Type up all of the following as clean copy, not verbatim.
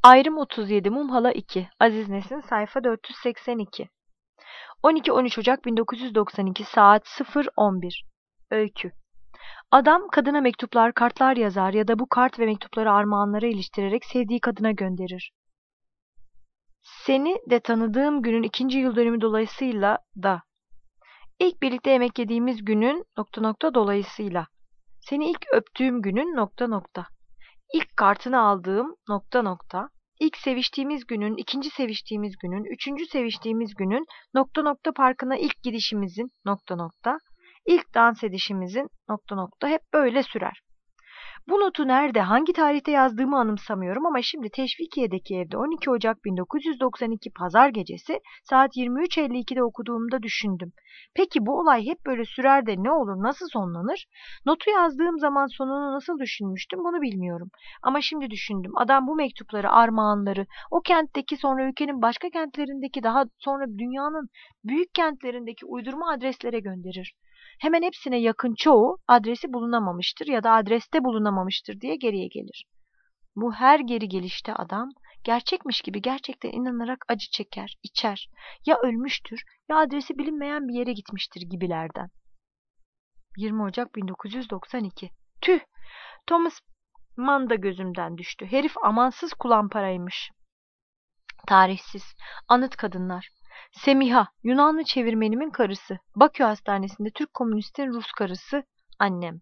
Ayrım 37, Mumhala 2, Aziz Nesin, sayfa 482. 12-13 Ocak 1992, saat 0:11. Öykü. Adam kadına mektuplar, kartlar yazar ya da bu kart ve mektupları armağanlara iliştirerek sevdiği kadına gönderir. Seni de tanıdığım günün 2. yıl dönümü dolayısıyla da. İlk birlikte yemek yediğimiz günün ... dolayısıyla. Seni ilk öptüğüm günün ... İlk kartını aldığım ... İlk seviştiğimiz günün, ikinci seviştiğimiz günün, üçüncü seviştiğimiz günün ... parkına ilk gidişimizin ... İlk dans edişimizin ... hep böyle sürer. Bu notu nerede, hangi tarihte yazdığımı anımsamıyorum ama şimdi Teşvikiye'deki evde 12 Ocak 1992 Pazar gecesi saat 23:52'de okuduğumda düşündüm. Peki bu olay hep böyle sürer de ne olur, nasıl sonlanır? Notu yazdığım zaman sonunu nasıl düşünmüştüm bunu bilmiyorum. Ama şimdi düşündüm. Adam bu mektupları, armağanları o kentteki, sonra ülkenin başka kentlerindeki, daha sonra dünyanın büyük kentlerindeki uydurma adreslere gönderir. Hemen hepsine yakın çoğu adresi bulunamamıştır ya da adreste bulunamamıştır diye geriye gelir. Bu her geri gelişte adam gerçekmiş gibi gerçekten inanarak acı çeker, içer. Ya ölmüştür ya adresi bilinmeyen bir yere gitmiştir gibilerden. 20 Ocak 1992. Tüh! Thomas Mann da gözümden düştü. Herif amansız kulamparaymış. Tarihsiz. Anıt kadınlar. Semiha, Yunanlı çevirmenimin karısı. Bakü Hastanesi'nde Türk komünistin Rus karısı, annem.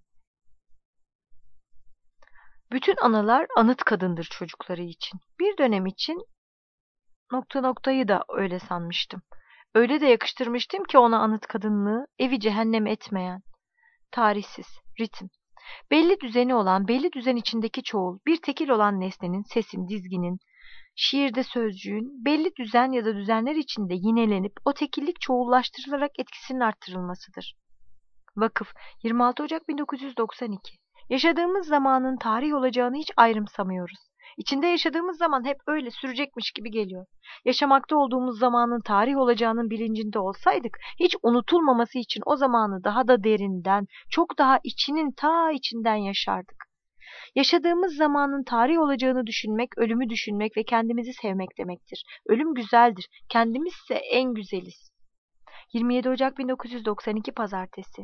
Bütün analar anıt kadındır çocukları için. Bir dönem için ... da öyle sanmıştım. Öyle de yakıştırmıştım ki ona anıt kadınlığı, evi cehennem etmeyen. Tarihsiz, ritim. Belli düzeni olan, belli düzen içindeki çoğul, bir tekil olan nesnenin, sesin, dizginin, şiirde sözcüğün, belli düzen ya da düzenler içinde yinelenip o tekillik çoğullaştırılarak etkisinin arttırılmasıdır. Vakıf, 26 Ocak 1992. Yaşadığımız zamanın tarih olacağını hiç ayrımsamıyoruz. İçinde yaşadığımız zaman hep öyle sürecekmiş gibi geliyor. Yaşamakta olduğumuz zamanın tarih olacağının bilincinde olsaydık, hiç unutulmaması için o zamanı daha da derinden, çok daha içinin ta içinden yaşardık. Yaşadığımız zamanın tarih olacağını düşünmek, ölümü düşünmek ve kendimizi sevmek demektir. Ölüm güzeldir, kendimizse en güzeliz. 27 Ocak 1992 Pazartesi.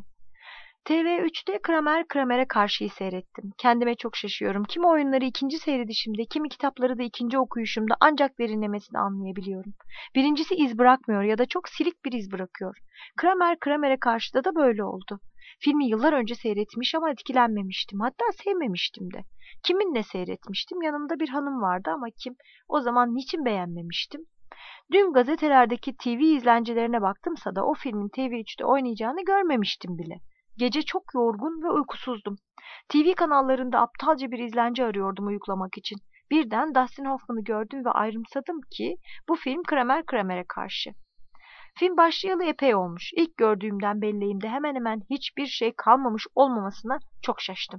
TV3'te Kramer Kramer'e Karşı'yı seyrettim. Kendime çok şaşıyorum. Kimi oyunları ikinci seyredişimde, kimi kitapları da ikinci okuyuşumda ancak derinlemesine anlayabiliyorum. Birincisi iz bırakmıyor ya da çok silik bir iz bırakıyor. Kramer Kramer'e Karşı'da da böyle oldu. Filmi yıllar önce seyretmiş ama etkilenmemiştim. Hatta sevmemiştim de. Kiminle seyretmiştim? Yanımda bir hanım vardı ama kim? O zaman niçin beğenmemiştim? Dün gazetelerdeki TV izlencilerine baktımsa da o filmin TV3'te oynayacağını görmemiştim bile. Gece çok yorgun ve uykusuzdum. TV kanallarında aptalca bir izlenci arıyordum uyuklamak için. Birden Dustin Hoffman'ı gördüm ve ayrımsadım ki bu film Kramer Kramer'e karşı. Film başlayalı epey olmuş. İlk gördüğümden belleğimde hemen hemen hiçbir şey kalmamış olmamasına çok şaştım.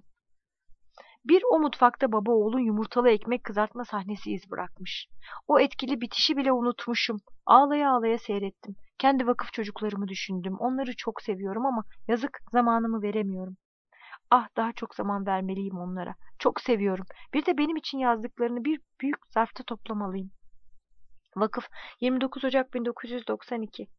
Bir o mutfakta baba oğlun yumurtalı ekmek kızartma sahnesi iz bırakmış. O etkili bitişi bile unutmuşum. Ağlaya ağlaya seyrettim. Kendi vakıf çocuklarımı düşündüm. Onları çok seviyorum ama yazık zamanımı veremiyorum. Ah daha çok zaman vermeliyim onlara. Çok seviyorum. Bir de benim için yazdıklarını bir büyük zarfta toplamalıyım. Vakıf 29 Ocak 1992.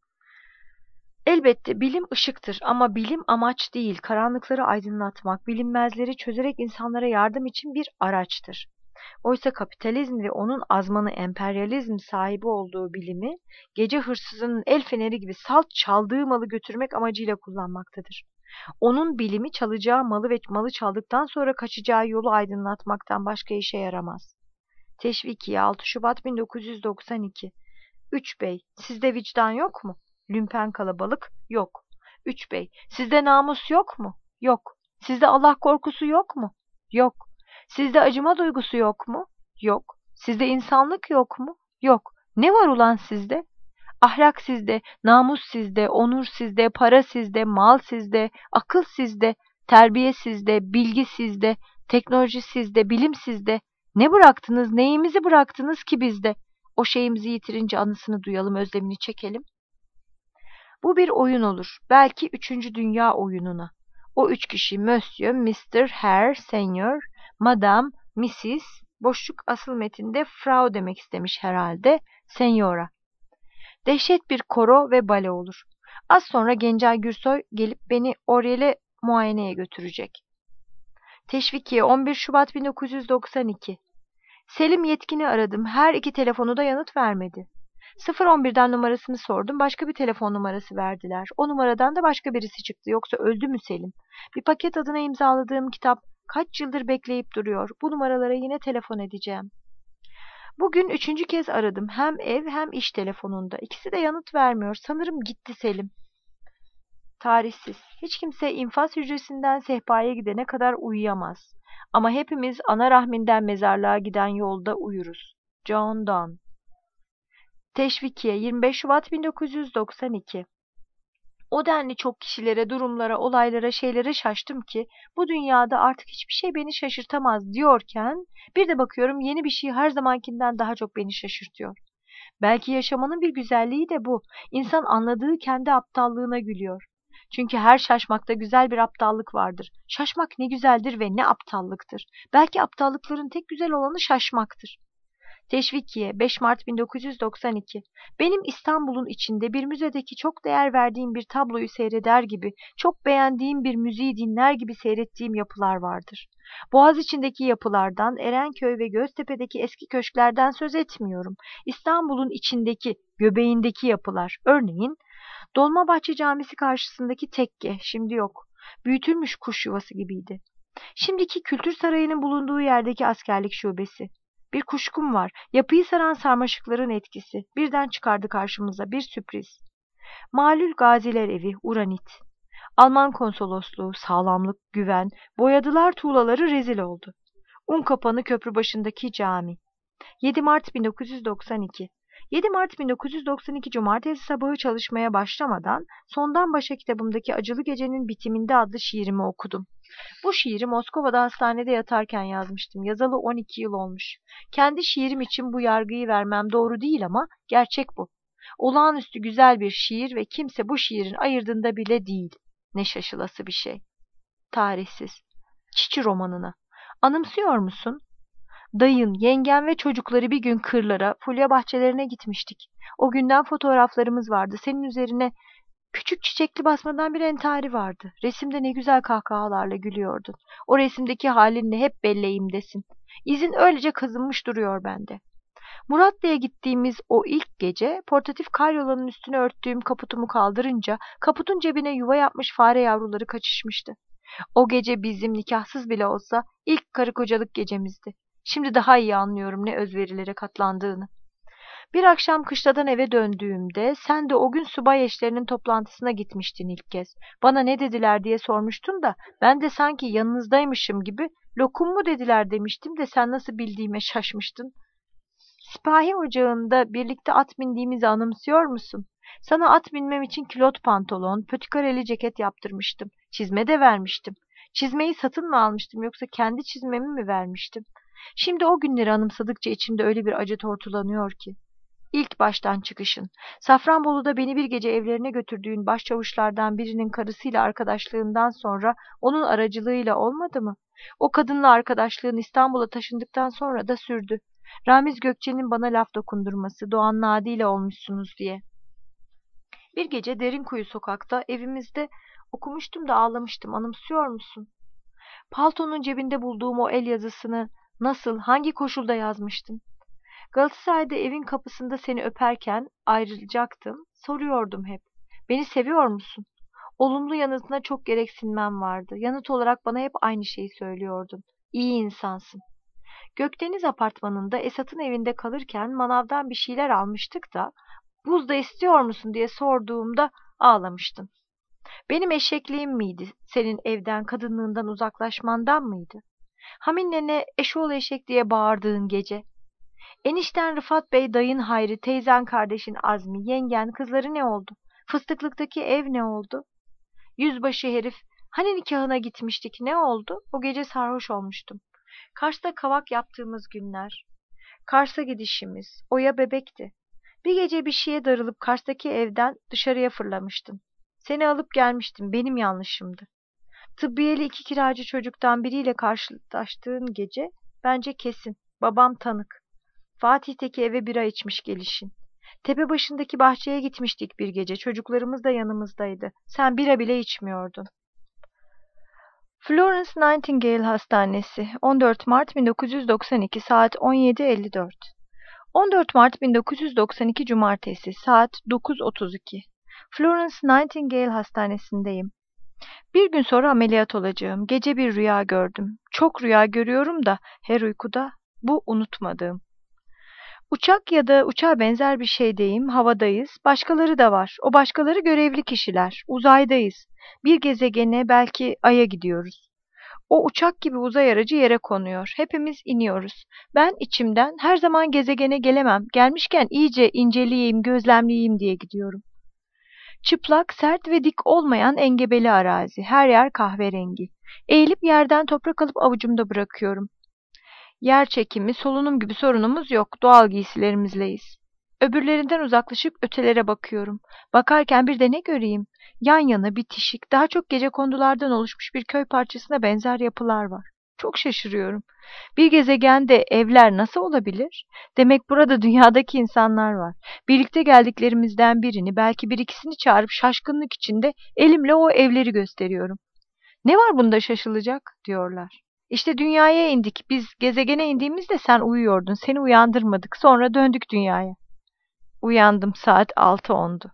Elbette bilim ışıktır ama bilim amaç değil, karanlıkları aydınlatmak, bilinmezleri çözerek insanlara yardım için bir araçtır. Oysa kapitalizm ve onun azmanı emperyalizm sahibi olduğu bilimi, gece hırsızının el feneri gibi salt çaldığı malı götürmek amacıyla kullanmaktadır. Onun bilimi çalacağı malı ve malı çaldıktan sonra kaçacağı yolu aydınlatmaktan başka işe yaramaz. Teşvikiye 6 Şubat 1992. 3 Bey, sizde vicdan yok mu? Lümpen kalabalık, yok. 3 Bey, sizde namus yok mu? Yok. Sizde Allah korkusu yok mu? Yok. Sizde acıma duygusu yok mu? Yok. Sizde insanlık yok mu? Yok. Ne var ulan sizde? Ahlak sizde, namus sizde, onur sizde, para sizde, mal sizde, akıl sizde, terbiye sizde, bilgi sizde, teknoloji sizde, bilim sizde. Ne bıraktınız, neyimizi bıraktınız ki bizde? O şeyimizi yitirince anısını duyalım, özlemini çekelim. Bu bir oyun olur. Belki 3. Dünya oyununa. O 3 kişi Monsieur, Mr., Herr, Senior, Madame, Mrs. Boşluk asıl metinde Frau demek istemiş herhalde. Senyora. Dehşet bir koro ve bale olur. Az sonra Gencay Gürsoy gelip beni Oriel'e muayeneye götürecek. Teşvikiye 11 Şubat 1992. Selim Yetkin'i aradım. Her iki telefonu da yanıt vermedi. 011'den numarasını sordum. Başka bir telefon numarası verdiler. O numaradan da başka birisi çıktı. Yoksa öldü mü Selim? Bir paket adına imzaladığım kitap kaç yıldır bekleyip duruyor. Bu numaralara yine telefon edeceğim. Bugün üçüncü kez aradım. Hem ev hem iş telefonunda. İkisi de yanıt vermiyor. Sanırım gitti Selim. Tarihsiz. Hiç kimse infaz hücresinden sehpaya gidene kadar uyuyamaz. Ama hepimiz ana rahminden mezarlığa giden yolda uyuruz. John Donne. Teşvikiye 25 Şubat 1992. O denli çok kişilere, durumlara, olaylara, şeylere şaştım ki bu dünyada artık hiçbir şey beni şaşırtamaz diyorken bir de bakıyorum yeni bir şey her zamankinden daha çok beni şaşırtıyor. Belki yaşamanın bir güzelliği de bu. İnsan anladığı kendi aptallığına gülüyor. Çünkü her şaşmakta güzel bir aptallık vardır. Şaşmak ne güzeldir ve ne aptallıktır. Belki aptallıkların tek güzel olanı şaşmaktır. Teşvikiye 5 Mart 1992. Benim İstanbul'un içinde bir müzedeki çok değer verdiğim bir tabloyu seyreder gibi, çok beğendiğim bir müziği dinler gibi seyrettiğim yapılar vardır. Boğaziçi'ndeki yapılardan, Erenköy ve Göztepe'deki eski köşklerden söz etmiyorum. İstanbul'un içindeki, göbeğindeki yapılar. Örneğin Dolmabahçe Camisi karşısındaki tekke, şimdi yok. Büyütülmüş kuş yuvası gibiydi. Şimdiki Kültür Sarayı'nın bulunduğu yerdeki askerlik şubesi. Bir kuşkum var. Yapıyı saran sarmaşıkların etkisi. Birden çıkardı karşımıza bir sürpriz. Malül Gaziler Evi, Uranit. Alman konsolosluğu, sağlamlık, güven, boyadılar tuğlaları rezil oldu. Unkapanı köprü başındaki cami. 7 Mart 1992. 7 Mart 1992 Cumartesi sabahı çalışmaya başlamadan Sondan Başa kitabımdaki Acılı Gecenin Bitiminde adlı şiirimi okudum. Bu şiiri Moskova'da hastanede yatarken yazmıştım. Yazalı 12 yıl olmuş. Kendi şiirim için bu yargıyı vermem doğru değil ama gerçek bu. Olağanüstü güzel bir şiir ve kimse bu şiirin ayırdığında bile değil. Ne şaşılası bir şey. Tarihsiz. Çiçi romanına. Anımsıyor musun? Dayın, yengen ve çocukları bir gün kırlara, fulya bahçelerine gitmiştik. O günden fotoğraflarımız vardı. Senin üzerine küçük çiçekli basmadan bir entari vardı. Resimde ne güzel kahkahalarla gülüyordun. O resimdeki halinle hep belleğimdesin. İzin öylece kazınmış duruyor bende. Muratlı'ya gittiğimiz o ilk gece portatif karyolanın üstüne örttüğüm kaputumu kaldırınca kaputun cebine yuva yapmış fare yavruları kaçışmıştı. O gece bizim nikahsız bile olsa ilk karı kocalık gecemizdi. Şimdi daha iyi anlıyorum ne özverilere katlandığını. Bir akşam kışladan eve döndüğümde sen de o gün subay eşlerinin toplantısına gitmiştin ilk kez. Bana ne dediler diye sormuştun da ben de sanki yanınızdaymışım gibi lokum mu dediler demiştim de sen nasıl bildiğime şaşmıştın. Sipahi ocağında birlikte at bindiğimizi anımsıyor musun? Sana at binmem için külot pantolon, pötikareli ceket yaptırmıştım. Çizme de vermiştim. Çizmeyi satın mı almıştım yoksa kendi çizmemi mi vermiştim? Şimdi o günleri anımsadıkça içimde öyle bir acı tortulanıyor ki. İlk baştan çıkışın. Safranbolu'da beni bir gece evlerine götürdüğün başçavuşlardan birinin karısıyla arkadaşlığından sonra onun aracılığıyla olmadı mı? O kadınla arkadaşlığın İstanbul'a taşındıktan sonra da sürdü. Ramiz Gökçe'nin bana laf dokundurması, Doğan Nadi ile olmuşsunuz diye. Bir gece Derinkuyu sokakta evimizde okumuştum da ağlamıştım. Anımsıyor musun? Paltonun cebinde bulduğum o el yazısını nasıl, hangi koşulda yazmıştın? Galatasaray'da evin kapısında seni öperken ayrılacaktım. Soruyordum hep. Beni seviyor musun? Olumlu yanıtına çok gereksinmem vardı. Yanıt olarak bana hep aynı şeyi söylüyordun. İyi insansın. Gökdeniz apartmanında Esat'ın evinde kalırken manavdan bir şeyler almıştık da buz da istiyor musun diye sorduğumda ağlamıştın. Benim eşekliğim miydi? Senin evden, kadınlığından uzaklaşmandan mıydı? Haminle eşoğlu eşek diye bağırdığın gece. Enişten Rıfat Bey, dayın Hayri, teyzen kardeşin Azmi, yengen, kızları ne oldu? Fıstıklıktaki ev ne oldu? Yüzbaşı herif, hani nikahına gitmiştik, ne oldu? O gece sarhoş olmuştum. Kars'ta kavak yaptığımız günler. Kars'a gidişimiz, Oya bebekti. Bir gece bir şeye darılıp Kars'taki evden dışarıya fırlamıştım. Seni alıp gelmiştim, benim yanlışımdı. Tıbbiyeli iki kiracı çocuktan biriyle karşılaştığın gece, bence kesin. Babam tanık. Fatih'teki eve bira içmiş gelişin. Tepe başındaki bahçeye gitmiştik bir gece. Çocuklarımız da yanımızdaydı. Sen bira bile içmiyordun. Florence Nightingale Hastanesi, 14 Mart 1992 saat 17:54. 14 Mart 1992 Cumartesi saat 9:32. Florence Nightingale Hastanesi'ndeyim. Bir gün sonra ameliyat olacağım. Gece bir rüya gördüm. Çok rüya görüyorum da her uykuda. Bu unutmadığım. Uçak ya da uçağa benzer bir şeydeyim. Havadayız. Başkaları da var. O başkaları görevli kişiler. Uzaydayız. Bir gezegene, belki Ay'a gidiyoruz. O uçak gibi uzay aracı yere konuyor. Hepimiz iniyoruz. Ben içimden her zaman gezegene gelemem. Gelmişken iyice inceleyeyim, gözlemleyeyim diye gidiyorum. Çıplak, sert ve dik olmayan engebeli arazi. Her yer kahverengi. Eğilip yerden toprak alıp avucumda bırakıyorum. Yer çekimi, solunum gibi sorunumuz yok. Doğal giysilerimizleyiz. Öbürlerinden uzaklaşıp ötelere bakıyorum. Bakarken bir de ne göreyim? Yan yana bitişik, daha çok gecekondulardan oluşmuş bir köy parçasına benzer yapılar var. Çok şaşırıyorum. Bir gezegende evler nasıl olabilir? Demek burada dünyadaki insanlar var. Birlikte geldiklerimizden birini, belki bir ikisini çağırıp şaşkınlık içinde elimle o evleri gösteriyorum. Ne var bunda şaşılacak, diyorlar. İşte dünyaya indik. Biz gezegene indiğimizde sen uyuyordun. Seni uyandırmadık. Sonra döndük dünyaya. Uyandım, saat 6:10'du.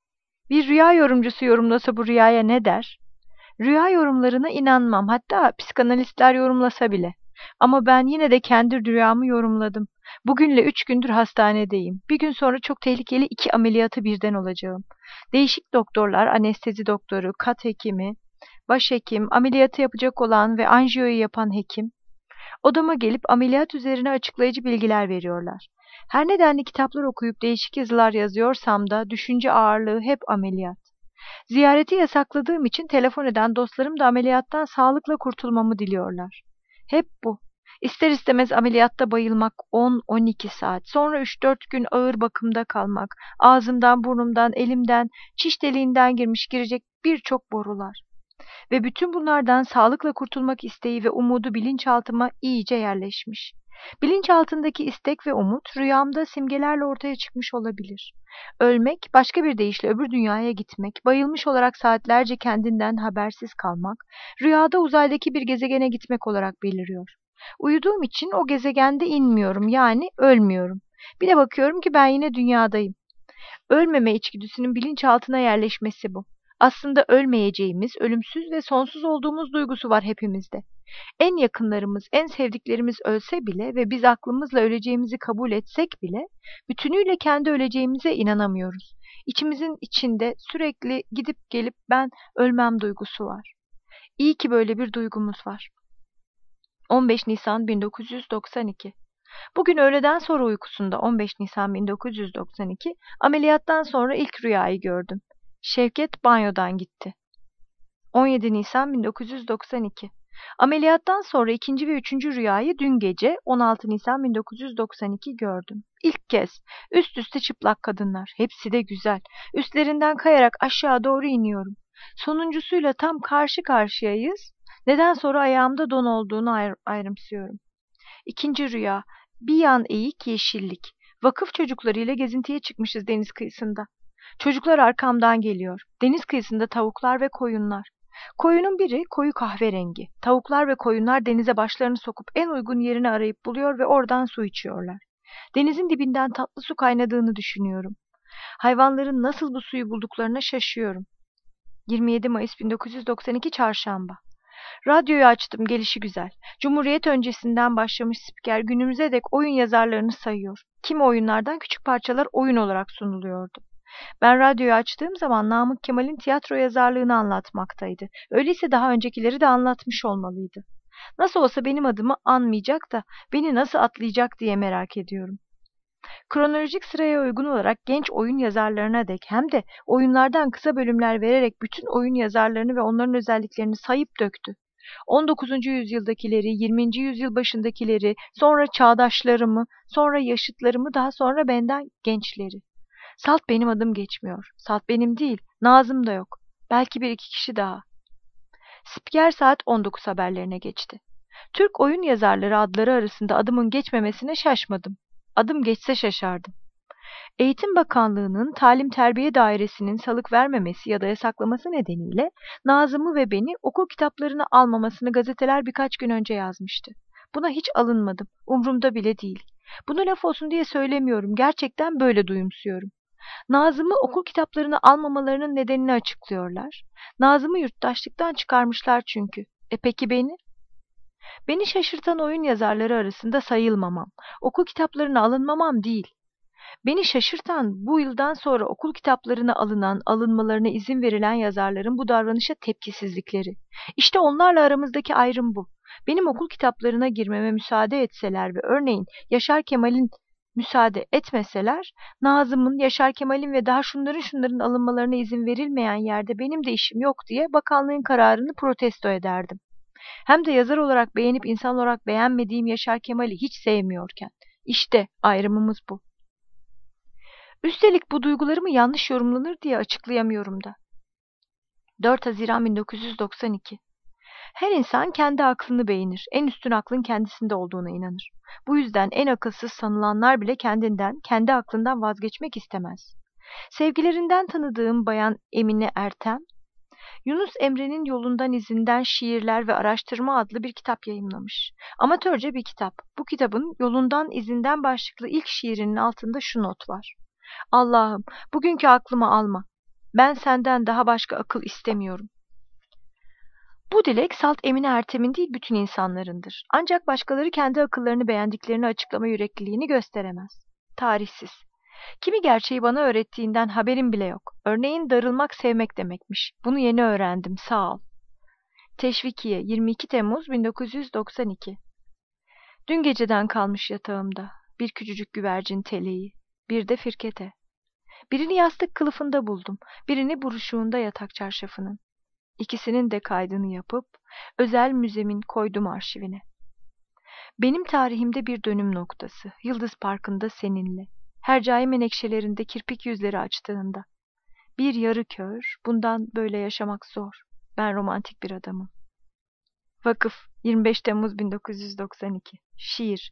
Bir rüya yorumcusu yorumlasa bu rüyaya ne der? Rüya yorumlarına inanmam. Hatta psikanalistler yorumlasa bile. Ama ben yine de kendi rüyamı yorumladım. Bugünle 3 gündür hastanedeyim. Bir gün sonra çok tehlikeli 2 ameliyatı birden olacağım. Değişik doktorlar, anestezi doktoru, kat hekimi, başhekim, ameliyatı yapacak olan ve anjiyoyu yapan hekim, odama gelip ameliyat üzerine açıklayıcı bilgiler veriyorlar. Her nedenle kitaplar okuyup değişik yazılar yazıyorsam da düşünce ağırlığı hep ameliyat. Ziyareti yasakladığım için telefon eden dostlarım da ameliyattan sağlıkla kurtulmamı diliyorlar. Hep bu. İster istemez ameliyatta bayılmak 10-12 saat, sonra 3-4 gün ağır bakımda kalmak, ağzımdan, burnumdan, elimden, çiş deliğinden girmiş girecek birçok borular. Ve bütün bunlardan sağlıkla kurtulmak isteği ve umudu bilinçaltıma iyice yerleşmiş. Bilinçaltındaki istek ve umut rüyamda simgelerle ortaya çıkmış olabilir. Ölmek, başka bir deyişle öbür dünyaya gitmek, bayılmış olarak saatlerce kendinden habersiz kalmak, rüyada uzaydaki bir gezegene gitmek olarak beliriyor. Uyuduğum için o gezegende inmiyorum, yani ölmüyorum. Bir de bakıyorum ki ben yine dünyadayım. Ölmeme içgüdüsünün bilinçaltına yerleşmesi bu. Aslında ölmeyeceğimiz, ölümsüz ve sonsuz olduğumuz duygusu var hepimizde. En yakınlarımız, en sevdiklerimiz ölse bile ve biz aklımızla öleceğimizi kabul etsek bile, bütünüyle kendi öleceğimize inanamıyoruz. İçimizin içinde sürekli gidip gelip ben ölmem duygusu var. İyi ki böyle bir duygumuz var. 15 Nisan 1992. Bugün öğleden sonra uykusunda 15 Nisan 1992 ameliyattan sonra ilk rüyayı gördüm. Şevket banyodan gitti. 17 Nisan 1992. Ameliyattan sonra ikinci ve üçüncü rüyayı dün gece 16 Nisan 1992 gördüm. İlk kez üst üste çıplak kadınlar. Hepsi de güzel. Üstlerinden kayarak aşağı doğru iniyorum. Sonuncusuyla tam karşı karşıyayız. Neden sonra ayağımda don olduğunu ayrımsıyorum. İkinci rüya. Bir yan eğik yeşillik. Vakıf çocuklarıyla gezintiye çıkmışız deniz kıyısında. Çocuklar arkamdan geliyor. Deniz kıyısında tavuklar ve koyunlar. Koyunun biri koyu kahverengi. Tavuklar ve koyunlar denize başlarını sokup en uygun yerini arayıp buluyor ve oradan su içiyorlar. Denizin dibinden tatlı su kaynadığını düşünüyorum. Hayvanların nasıl bu suyu bulduklarına şaşıyorum. 27 Mayıs 1992 Çarşamba. Radyoyu açtım, gelişigüzel. Cumhuriyet öncesinden başlamış spiker günümüze dek oyun yazarlarını sayıyor. Kimi oyunlardan küçük parçalar oyun olarak sunuluyordu. Ben radyoyu açtığım zaman Namık Kemal'in tiyatro yazarlığını anlatmaktaydı. Öyleyse daha öncekileri de anlatmış olmalıydı. Nasıl olsa benim adımı anmayacak da beni nasıl atlayacak diye merak ediyorum. Kronolojik sıraya uygun olarak genç oyun yazarlarına dek hem de oyunlardan kısa bölümler vererek bütün oyun yazarlarını ve onların özelliklerini sayıp döktü. 19. yüzyıldakileri, 20. yüzyıl başındakileri, sonra çağdaşlarımı, sonra yaşıtlarımı, daha sonra benden gençleri. Salt benim adım geçmiyor. Salt benim değil, Nazım da yok. Belki bir iki kişi daha. Spiker saat 19 haberlerine geçti. Türk oyun yazarları adları arasında adımın geçmemesine şaşmadım. Adım geçse şaşardım. Eğitim Bakanlığı'nın Talim Terbiye Dairesi'nin salık vermemesi ya da yasaklaması nedeniyle Nazım'ı ve beni okul kitaplarını almamasını gazeteler birkaç gün önce yazmıştı. Buna hiç alınmadım. Umrumda bile değil. Bunu laf olsun diye söylemiyorum. Gerçekten böyle duyumsuyorum. Nazım'ı okul kitaplarını almamalarının nedenini açıklıyorlar. Nazım'ı yurttaşlıktan çıkarmışlar çünkü. Peki beni? Beni şaşırtan oyun yazarları arasında sayılmamam. Okul kitaplarına alınmamam değil. Beni şaşırtan bu yıldan sonra okul kitaplarına alınmalarına izin verilen yazarların bu davranışa tepkisizlikleri. İşte onlarla aramızdaki ayrım bu. Benim okul kitaplarına girmeme müsaade etseler ve örneğin Yaşar Kemal'in müsaade etmeseler, Nazım'ın, Yaşar Kemal'in ve daha şunların alınmalarına izin verilmeyen yerde benim de işim yok diye bakanlığın kararını protesto ederdim. Hem de yazar olarak beğenip insan olarak beğenmediğim Yaşar Kemal'i hiç sevmiyorken. İşte ayrımımız bu. Üstelik bu duygularımı yanlış yorumlanır diye açıklayamıyorum da. 4 Haziran 1992. Her insan kendi aklını beğenir. En üstün aklın kendisinde olduğuna inanır. Bu yüzden en akılsız sanılanlar bile kendinden, kendi aklından vazgeçmek istemez. Sevgilerinden tanıdığım bayan Emine Ertem, Yunus Emre'nin Yolundan İzinden Şiirler ve Araştırma adlı bir kitap yayımlamış. Amatörce bir kitap. Bu kitabın Yolundan İzinden başlıklı ilk şiirinin altında şu not var. Allah'ım, bugünkü aklımı alma. Ben senden daha başka akıl istemiyorum. Bu dilek salt Emine Ertem'in değil bütün insanlarındır. Ancak başkaları kendi akıllarını beğendiklerini açıklama yürekliliğini gösteremez. Tarihsiz. Kimi gerçeği bana öğrettiğinden haberim bile yok. Örneğin darılmak sevmek demekmiş. Bunu yeni öğrendim, sağ ol. Teşvikiye, 22 Temmuz 1992. Dün geceden kalmış yatağımda. Bir küçücük güvercin teleği, bir de firkete. Birini yastık kılıfında buldum, birini buruşuğunda yatak çarşafının. İkisinin de kaydını yapıp özel müzemin koydum arşivine. Benim tarihimde bir dönüm noktası, Yıldız Parkı'nda seninle. Hercai menekşelerinde kirpik yüzleri açtığında. Bir yarı kör, bundan böyle yaşamak zor. Ben romantik bir adamım. Vakıf, 25 Temmuz 1992. Şiir.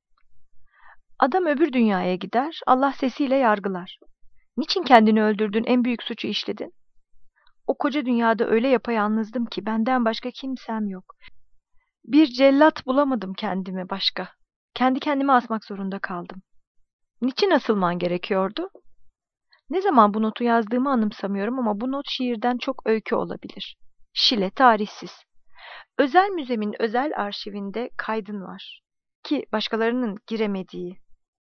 Adam öbür dünyaya gider, Allah sesiyle yargılar. Niçin kendini öldürdün, en büyük suçu işledin? O koca dünyada öyle yapayalnızdım ki benden başka kimsem yok. Bir cellat bulamadım kendime başka. Kendi kendime asmak zorunda kaldım. Niçin asılman gerekiyordu? Ne zaman bu notu yazdığımı anımsamıyorum ama bu not şiirden çok öykü olabilir. Şile, tarihsiz. Özel müzemin özel arşivinde kaydın var. Ki başkalarının giremediği.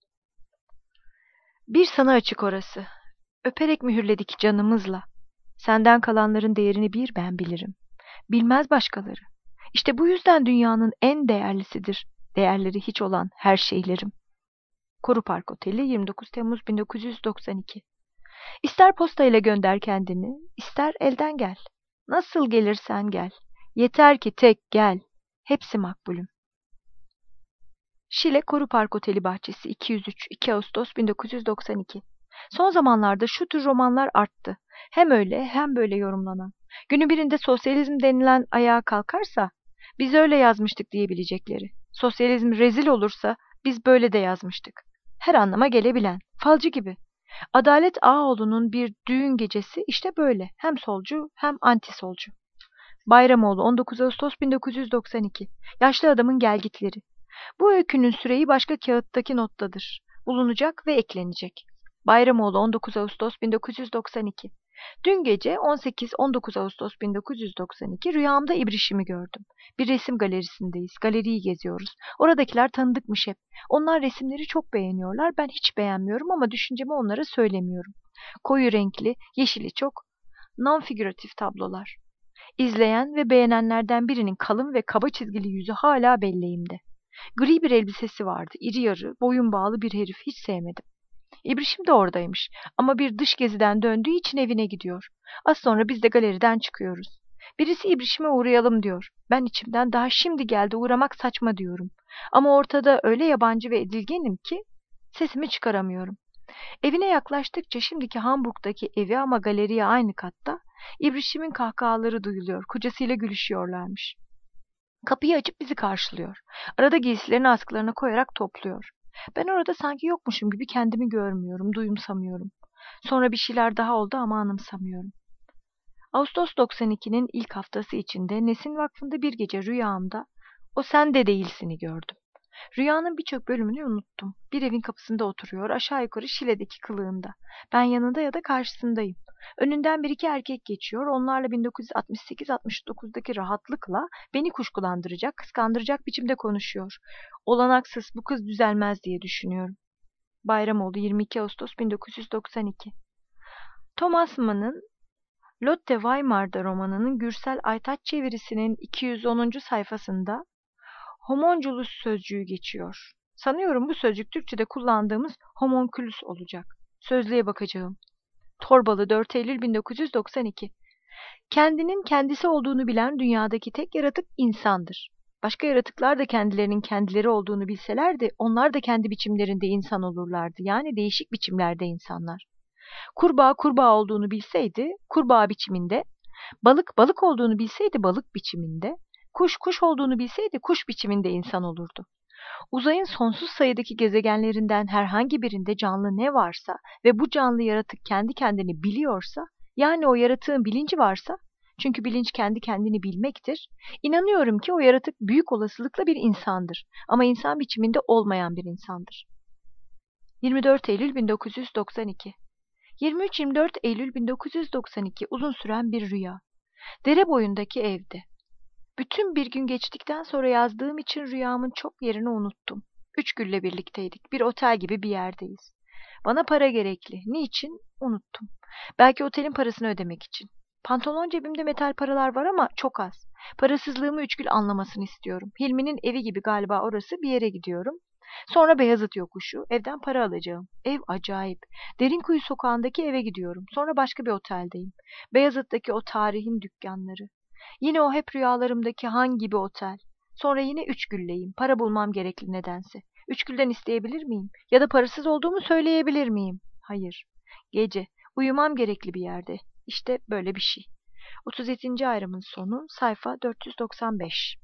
Bir sana açık orası. Öperek mühürledik canımızla. Senden kalanların değerini bir ben bilirim. Bilmez başkaları. İşte bu yüzden dünyanın en değerlisidir. Değerleri hiç olan her şeylerim. Koru Park Oteli, 29 Temmuz 1992. İster postayla gönder kendini, ister elden gel. Nasıl gelirsen gel. Yeter ki tek gel. Hepsi makbulüm. Şile Koru Park Oteli bahçesi, 203, 2 Ağustos 1992. Son zamanlarda şu tür romanlar arttı. Hem öyle hem böyle yorumlanan. Günün birinde sosyalizm denilen ayağa kalkarsa, biz öyle yazmıştık diyebilecekleri. Sosyalizm rezil olursa, biz böyle de yazmıştık. Her anlama gelebilen, falcı gibi. Adalet Ağaoğlu'nun bir düğün gecesi işte böyle. Hem solcu hem anti solcu. Bayramoğlu, 19 Ağustos 1992. Yaşlı adamın gelgitleri. Bu öykünün süreyi başka kağıttaki nottadır. Bulunacak ve eklenecek. Bayramoğlu, 19 Ağustos 1992. Dün gece 18-19 Ağustos 1992 rüyamda İbrişim'i gördüm. Bir resim galerisindeyiz. Galeriyi geziyoruz. Oradakiler tanıdıkmış hep. Onlar resimleri çok beğeniyorlar. Ben hiç beğenmiyorum ama düşüncemi onlara söylemiyorum. Koyu renkli, yeşili çok, non-figüratif tablolar. İzleyen ve beğenenlerden birinin kalın ve kaba çizgili yüzü hala belleğimde. Gri bir elbisesi vardı. İri yarı, boyun bağlı bir herif. Hiç sevmedim. İbrişim de oradaymış ama bir dış geziden döndüğü için evine gidiyor. Az sonra biz de galeriden çıkıyoruz. Birisi İbrişim'e uğrayalım diyor. Ben içimden daha şimdi geldi uğramak saçma diyorum. Ama ortada öyle yabancı ve edilgenim ki sesimi çıkaramıyorum. Evine yaklaştıkça şimdiki Hamburg'daki evi ama galeriye aynı katta, İbrişim'in kahkahaları duyuluyor. Kocasıyla gülüşüyorlarmış. Kapıyı açıp bizi karşılıyor. Arada giysilerini askılarına koyarak topluyor. Ben orada sanki yokmuşum gibi kendimi görmüyorum, duyumsamıyorum. Sonra bir şeyler daha oldu ama anımsamıyorum. Ağustos 92'nin ilk haftası içinde Nesin Vakfı'nda bir gece rüyamda "O sen de değilsin'i" gördüm. Rüyanın birçok bölümünü unuttum. Bir evin kapısında oturuyor, aşağı yukarı Şile'deki kılığında. Ben yanında ya da karşısındayım. Önünden bir iki erkek geçiyor, onlarla 1968-69'daki rahatlıkla beni kuşkulandıracak, kıskandıracak biçimde konuşuyor. Olanaksız, bu kız düzelmez diye düşünüyorum. Bayramoğlu, 22 Ağustos 1992. Thomas Mann'ın Lotte Weimar'da romanının Gürsel Aytaç çevirisinin 210. sayfasında homonculus sözcüğü geçiyor. Sanıyorum bu sözcük Türkçe'de kullandığımız homonculus olacak. Sözlüğe bakacağım. Torbalı, 4 Eylül 1992. Kendinin kendisi olduğunu bilen dünyadaki tek yaratık insandır. Başka yaratıklar da kendilerinin kendileri olduğunu bilselerdi, onlar da kendi biçimlerinde insan olurlardı. Yani değişik biçimlerde insanlar. Kurbağa kurbağa olduğunu bilseydi, kurbağa biçiminde, balık balık olduğunu bilseydi balık biçiminde, kuş kuş olduğunu bilseydi kuş biçiminde insan olurdu. Uzayın sonsuz sayıdaki gezegenlerinden herhangi birinde canlı ne varsa ve bu canlı yaratık kendi kendini biliyorsa, yani o yaratığın bilinci varsa, çünkü bilinç kendi kendini bilmektir, inanıyorum ki o yaratık büyük olasılıkla bir insandır ama insan biçiminde olmayan bir insandır. 24 Eylül 1992. 23-24 Eylül 1992 uzun süren bir rüya. Dere boyundaki evde. Bütün bir gün geçtikten sonra yazdığım için rüyamın çok yerini unuttum. 3 Gül'le birlikteydik. Bir otel gibi bir yerdeyiz. Bana para gerekli. Niçin? Unuttum. Belki otelin parasını ödemek için. Pantolon cebimde metal paralar var ama çok az. Parasızlığımı 3 Gül anlamasını istiyorum. Hilmi'nin evi gibi galiba orası, bir yere gidiyorum. Sonra Beyazıt yokuşu. Evden para alacağım. Ev acayip. Derinkuyu sokağındaki eve gidiyorum. Sonra başka bir oteldeyim. Beyazıt'taki o tarihin dükkanları. Yine o hep rüyalarımdaki Han gibi otel. Sonra yine 3 Gül'leyim. Para bulmam gerekli nedense. 3 Gül'den isteyebilir miyim? Ya da parasız olduğumu söyleyebilir miyim? Hayır. Gece. Uyumam gerekli bir yerde. İşte böyle bir şey. 37. ayrımın sonu, sayfa 495.